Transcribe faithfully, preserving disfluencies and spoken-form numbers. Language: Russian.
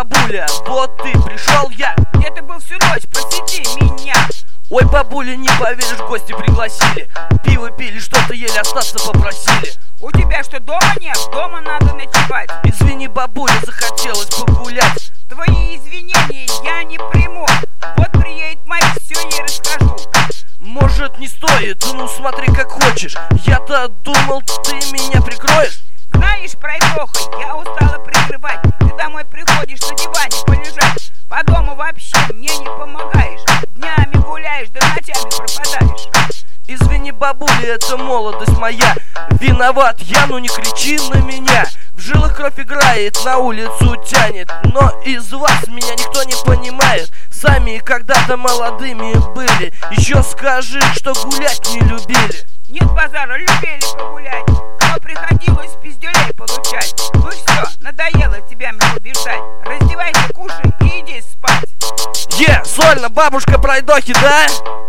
бабуля, вот ты пришел я. Где ты был всю ночь? Просвети меня. Ой, бабуля, не поверишь, гости пригласили. Пиво пили, что-то еле остаться попросили. У тебя что, дома нет? Дома надо ночевать. Извини, бабуля, захотелось погулять. Твои извинения я не приму. Вот приедет мать, все ей расскажу. Может, не стоит, ну смотри как хочешь. Я-то думал, ты меня прикроешь. Знаешь, пройдоха, я устала прикрывать. Ты домой приходишь на диване полежать. По дому вообще мне не помогаешь. Днями гуляешь, да ночами пропадаешь. Извини, бабуля, это молодость моя. Виноват я, ну не кричи на меня. В жилах кровь играет, на улицу тянет. Но из вас меня никто не понимает. Сами когда-то молодыми были. Еще скажи, что гулять не любили. Нет базара, любили погулять, но приходилось пиздюлей получать. Ну все, надоело тебя мне убеждать. Раздевайся, кушай и иди спать. Е, сольно, бабушка пройдохи, да?